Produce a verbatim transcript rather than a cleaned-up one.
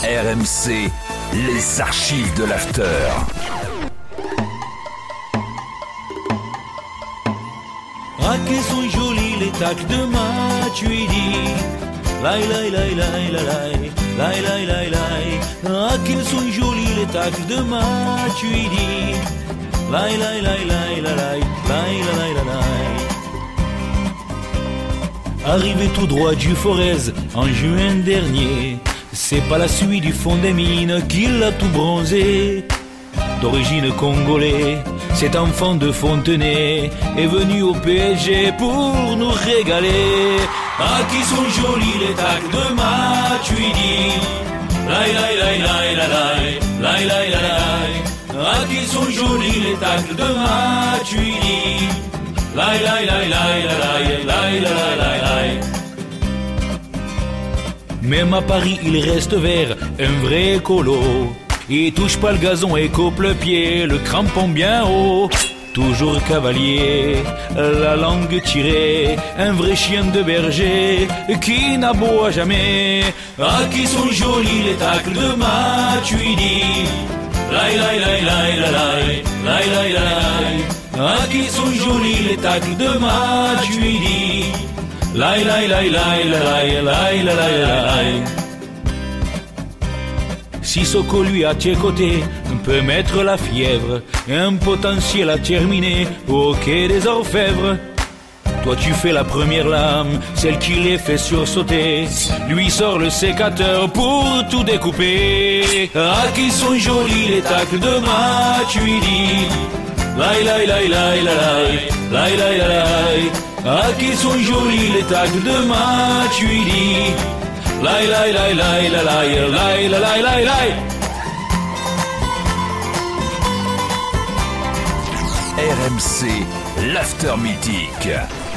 R M C, les archives de l'after. Ah, qu'ils sont jolis les tacles de Matuidi. Lai lai lai lai lai lai lai lai lai. Ah, qu'ils sont jolis les tacles de Matuidi. Lai lai lai lai lai lai lai lai lai lai. Arrivé tout droit du Forez en juin dernier, c'est pas la suite du fond des mines qui l'a tout bronzé. D'origine congolais, cet enfant de Fontenay est venu au P S G pour nous régaler. Ah, qui sont jolis les tacles de Matuidi. Lai lai lai lai lai lai lai lai lai. Ah, qui sont jolis les tacles de Matuidi. Lai lai lai lai lai lai lai lai lai. Même à Paris il reste vert, un vrai écolo. Il touche pas le gazon et coupe le pied, le crampon bien haut. Toujours cavalier, la langue tirée, un vrai chien de berger qui n'aboie jamais. Ah, qui sont jolis les tacles de Matuidi. Lai lai lai lai lai lai lai lai lai. Ah, qui sont jolis les tacles de Matuidi. Lai lai lai lai lai lai lai lai lai. Sissoko lui à tes côtés peut mettre la fièvre, un potentiel à terminer au quai des Orfèvres. Toi tu fais la première lame, celle qui les fait sursauter. Lui sort le sécateur pour tout découper. Ah, qui sont jolis les tacles de Matuidi. Lai lai lai lai lai lai lai lai lai. Ah, qui sont jolis les tacles de Matuidi. Lai lai lai lai lai lai lai lai lai lai. R M C, l'after mythique.